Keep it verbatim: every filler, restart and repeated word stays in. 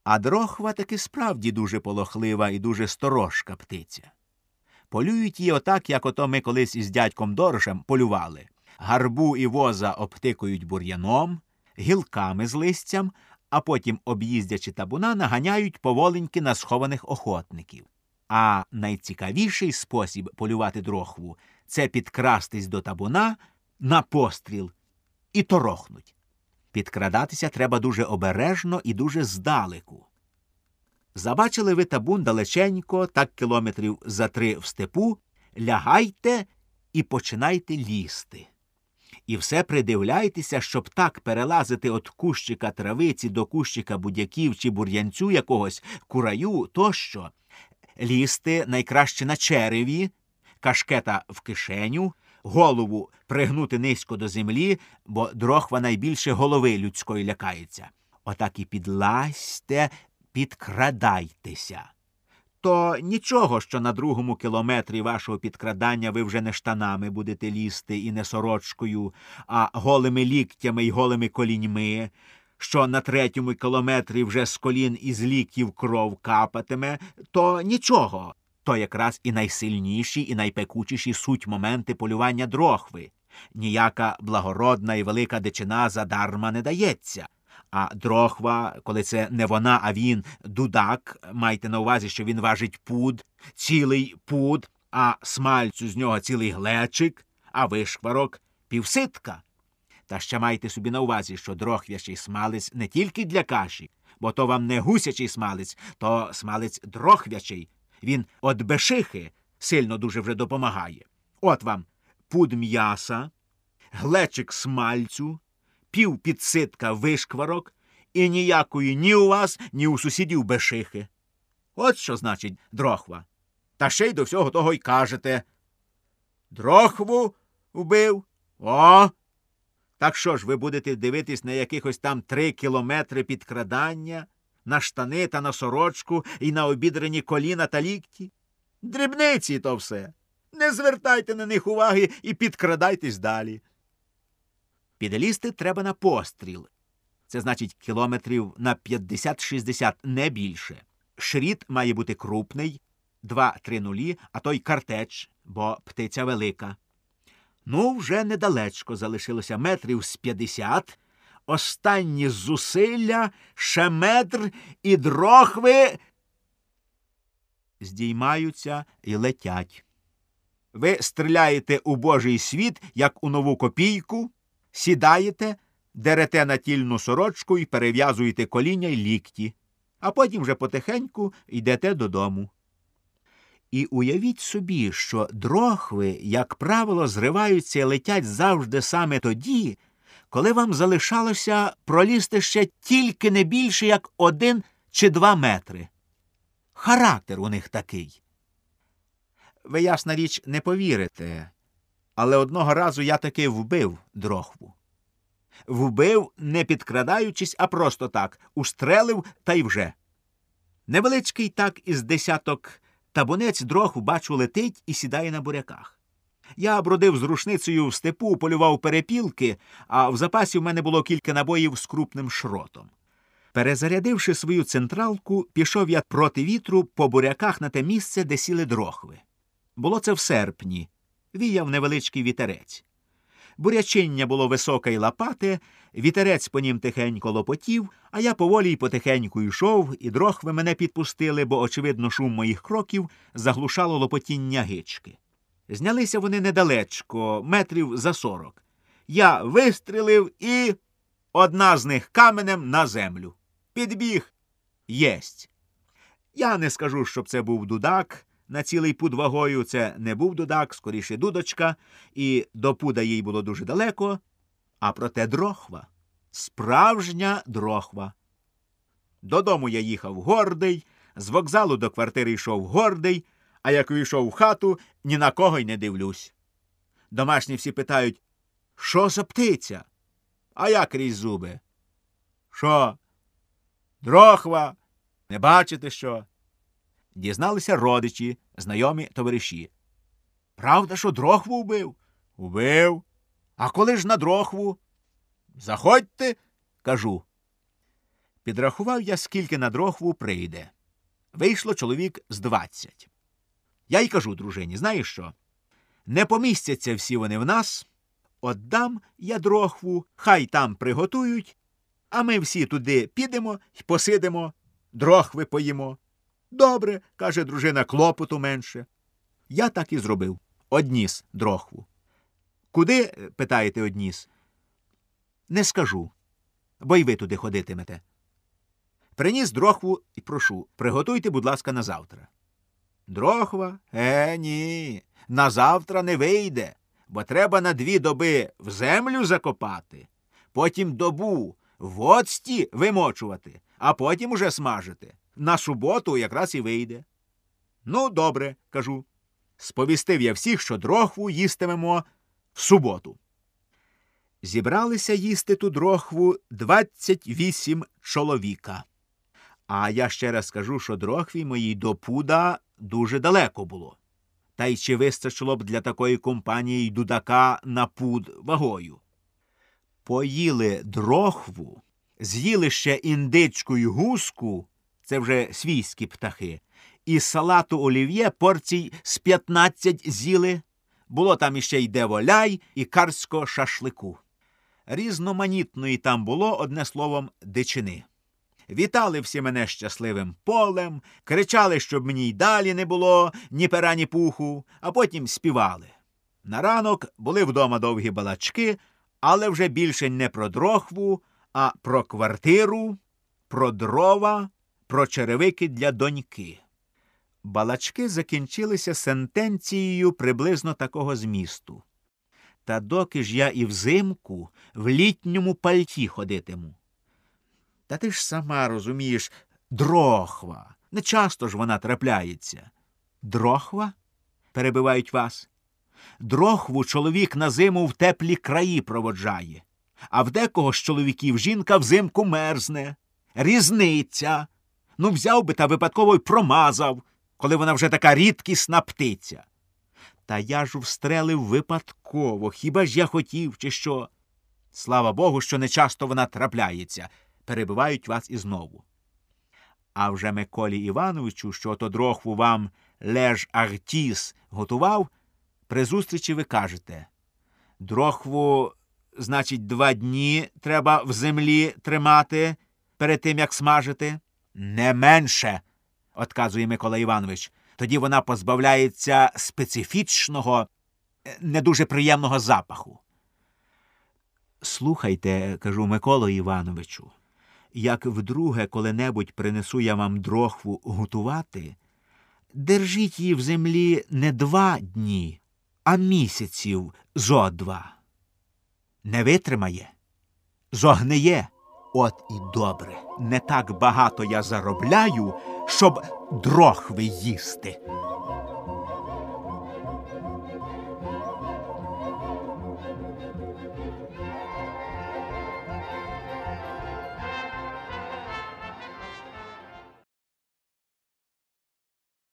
А дрохва таки справді дуже полохлива і дуже сторожка птиця. Полюють її отак, як ото ми колись із дядьком Дорошем полювали. Гарбу і воза обтикують бур'яном, гілками з листям, а потім, об'їздячи табуна, наганяють поволеньки на схованих охотників. А найцікавіший спосіб полювати дрохву – це підкрастись до табуна на постріл і торохнуть. Підкрадатися треба дуже обережно і дуже здалеку. Забачили ви табун далеченько, так кілометрів за три в степу, лягайте і починайте лізти. І все придивляйтеся, щоб так перелазити від кущика травиці до кущика будяків чи бур'янцю якогось, кураю тощо. Лізти найкраще на череві, кашкета в кишеню, голову пригнути низько до землі, бо дрохва найбільше голови людської лякається. Отак і підлазьте, підкрадайтеся. То нічого, що на другому кілометрі вашого підкрадання ви вже не штанами будете лізти і не сорочкою, а голими ліктями й голими коліньми, що на третьому кілометрі вже з колін і з ліктів кров капатиме, то нічого. То якраз і найсильніші, і найпекучіші суть моменти полювання дрохви. Ніяка благородна і велика дичина задарма не дається. А дрохва, коли це не вона, а він, дудак, майте на увазі, що він важить пуд, цілий пуд, а смальцю з нього цілий глечик, а вишкварок – півситка. Та ще майте собі на увазі, що дрохвячий смалець не тільки для каші, бо то вам не гусячий смалець, то смалець дрохвячий. Він от бешихи сильно дуже вже допомагає. От вам пуд м'яса, глечик смальцю, пів підситка вишкварок і ніякої ні у вас, ні у сусідів бешихи. От що значить дрохва. Та ще й до всього того й кажете. Дрохву вбив? О! Так що ж, ви будете дивитись на якихось там три кілометри підкрадання, на штани та на сорочку і на обідрані коліна та лікті? Дрібниці то все. Не звертайте на них уваги і підкрадайтесь далі. Підлізти треба на постріл. Це значить кілометрів на п'ятдесят-шістдесят, не більше. Шріт має бути крупний, два-три нулі, а то й картеч, бо птиця велика. Ну, вже недалечко залишилося метрів з п'ятдесят. Останні зусилля, ще метр, і дрохви здіймаються і летять. Ви стріляєте у Божий світ, як у нову копійку, сідаєте, дерете натільну сорочку і перев'язуєте коління й лікті, а потім вже потихеньку йдете додому. І уявіть собі, що дрохви, як правило, зриваються і летять завжди саме тоді, коли вам залишалося пролізти ще тільки не більше, як один чи два метри. Характер у них такий. Ви, ясна річ, не повірите, але одного разу я таки вбив дрохву. Вбив, не підкрадаючись, а просто так, устрелив та й вже. Невеличкий так із десяток табунець дрохв, бачу, летить і сідає на буряках. Я бродив з рушницею в степу, полював перепілки, а в запасі в мене було кілька набоїв з крупним шротом. Перезарядивши свою централку, пішов я проти вітру по буряках на те місце, де сіли дрохви. Було це в серпні. Віяв невеличкий вітерець. Бурячиння було високе й лопате, вітерець по нім тихенько лопотів, а я поволі й потихеньку йшов, і дрохви мене підпустили, бо, очевидно, шум моїх кроків заглушало лопотіння гички. Знялися вони недалечко, метрів за сорок. Я вистрілив і... одна з них каменем на землю. Підбіг. Єсть. Я не скажу, щоб це був дудак. На цілий пуд вагою це не був дудак, скоріше дудочка, і до пуда їй було дуже далеко, а проте дрохва. Справжня дрохва. Додому я їхав гордий, з вокзалу до квартири йшов гордий, а як увійшов в хату, ні на кого й не дивлюсь. Домашні всі питають, що за птиця? А я крізь зуби. Що? Дрохва? Не бачите що? Дізналися родичі, знайомі товариші. Правда, що дрохву вбив? Убив. А коли ж на дрохву? Заходьте, кажу. Підрахував я, скільки на дрохву прийде. Вийшло чоловік з двадцять. Я й кажу дружині, знаєш що? Не помістяться всі вони в нас, отдам я дрохву, хай там приготують, а ми всі туди підемо й посидимо, дрохви поїмо. Добре, каже дружина, клопоту менше. Я так і зробив. Одніс дрохву. Куди, питаєте, одніс? Не скажу, бо й ви туди ходитимете. Приніс дрохву і прошу, приготуйте, будь ласка, на завтра. Дрохва? Е, ні, на завтра не вийде, бо треба на дві доби в землю закопати, потім добу в оцті вимочувати, а потім уже смажити. На суботу якраз і вийде. Ну, добре, кажу. Сповістив я всіх, що дрохву їстимемо в суботу. Зібралися їсти ту дрохву двадцять вісім чоловіка. А я ще раз скажу, що дрохві моїй до пуда дуже далеко було. Та й чи вистачило б для такої компанії й дудака на пуд вагою. Поїли дрохву, з'їли ще індичку й гуску, це вже свійські птахи, і салату олів'є порцій з п'ятнадцять з'їли. Було там іще й деволяй, і карського шашлику. Різноманітної там було, одне словом, дичини. Вітали всі мене щасливим полем, кричали, щоб мені й далі не було ні пера, ні пуху, а потім співали. На ранок були вдома довгі балачки, але вже більше не про дрохву, а про квартиру, про дрова, про черевики для доньки. Балачки закінчилися сентенцією приблизно такого змісту. Та доки ж я і взимку в літньому пальті ходитиму. Та ти ж сама розумієш, дрохва. Не часто ж вона трапляється. Дрохва? Перебивають вас. Дрохву чоловік на зиму в теплі краї проводжає, а в декого з чоловіків жінка взимку мерзне. Різниця. Ну, взяв би та випадково й промазав, коли вона вже така рідкісна птиця. Та я ж встрелив випадково, хіба ж я хотів, чи що? Слава Богу, що не часто вона трапляється. Перебивають вас і знову. А вже Миколі Івановичу, що то дрохву вам Леж Артіс готував, при зустрічі ви кажете: дрохву, значить, два дні треба в землі тримати перед тим, як смажити? Не менше, отказує Микола Іванович. Тоді вона позбавляється специфічного, не дуже приємного запаху. Слухайте, кажу Миколо Івановичу, як вдруге коли-небудь принесу я вам дрохву готувати, держіть її в землі не два дні, а місяців зо два. Не витримає, зогниє. От і добре, не так багато я заробляю, щоб дрохви їсти.